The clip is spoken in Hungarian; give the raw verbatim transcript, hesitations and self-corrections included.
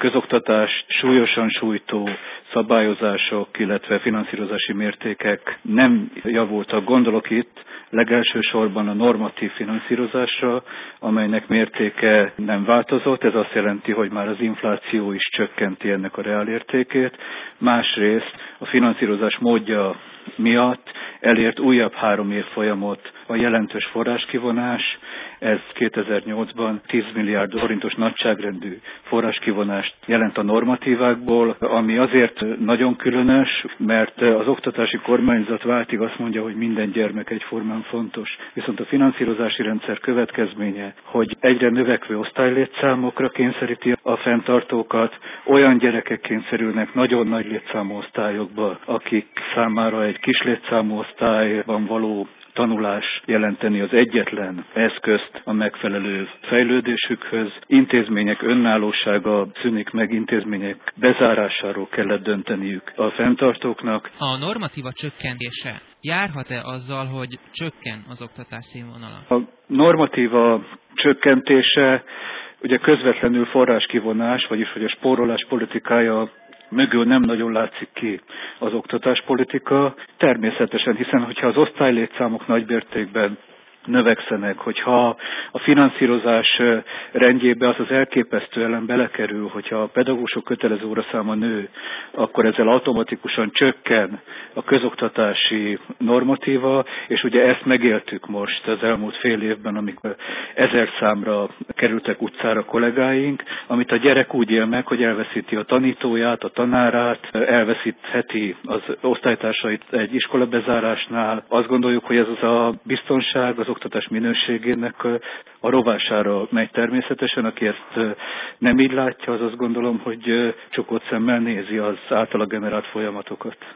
közoktatást súlyosan sújtó szabályozások, illetve finanszírozási mértékek nem javultak. Gondolok itt legelsősorban a normatív finanszírozásra, amelynek mértéke nem változott. Ez azt jelenti, hogy már az infláció is csökkenti ennek a reálértékét. Másrészt a finanszírozás módja miatt elért újabb három évfolyamot a jelentős forráskivonás. Ez kétezer-nyolcban tíz milliárd forintos nagyságrendű forráskivonást jelent a normatívákból, ami azért nagyon különös, mert az oktatási kormányzat váltig azt mondja, hogy minden gyermek egyformán fontos. Viszont a finanszírozási rendszer következménye, hogy egyre növekvő osztálylétszámokra kényszeríti a fenntartókat, olyan gyerekek kényszerülnek nagyon nagy létszámú osztályokba, akik számára egy kis létszámú osztályban való tanulás jelenteni az egyetlen eszközt a megfelelő fejlődésükhöz. Intézmények önállósága szűnik meg, intézmények bezárásáról kellett dönteniük a fenntartóknak. A normatíva csökkentése járhat-e azzal, hogy csökken az oktatás színvonala? A normatíva csökkentése ugye közvetlenül forráskivonás, vagyis hogy a spórolás politikája mögül nem nagyon látszik ki az oktatáspolitika. Természetesen, hiszen hogyha az osztálylétszámok nagymértékben növekszenek, hogyha a finanszírozás rendjébe az az elképesztő elem belekerül, hogyha a pedagógusok kötelező óraszáma nő, akkor ezzel automatikusan csökken a közoktatási normatíva, és ugye ezt megéltük most az elmúlt fél évben, amikor ezer számra kerültek utcára kollégáink, amit a gyerek úgy él meg, hogy elveszíti a tanítóját, a tanárát, elveszítheti az osztálytársait egy iskolabezárásnál. Azt gondoljuk, hogy ez az a biztonság, az oktatás minőségének a rovására megy természetesen. Aki ezt nem így látja, az azt gondolom, hogy csukott szemmel nézi az általa generált folyamatokat.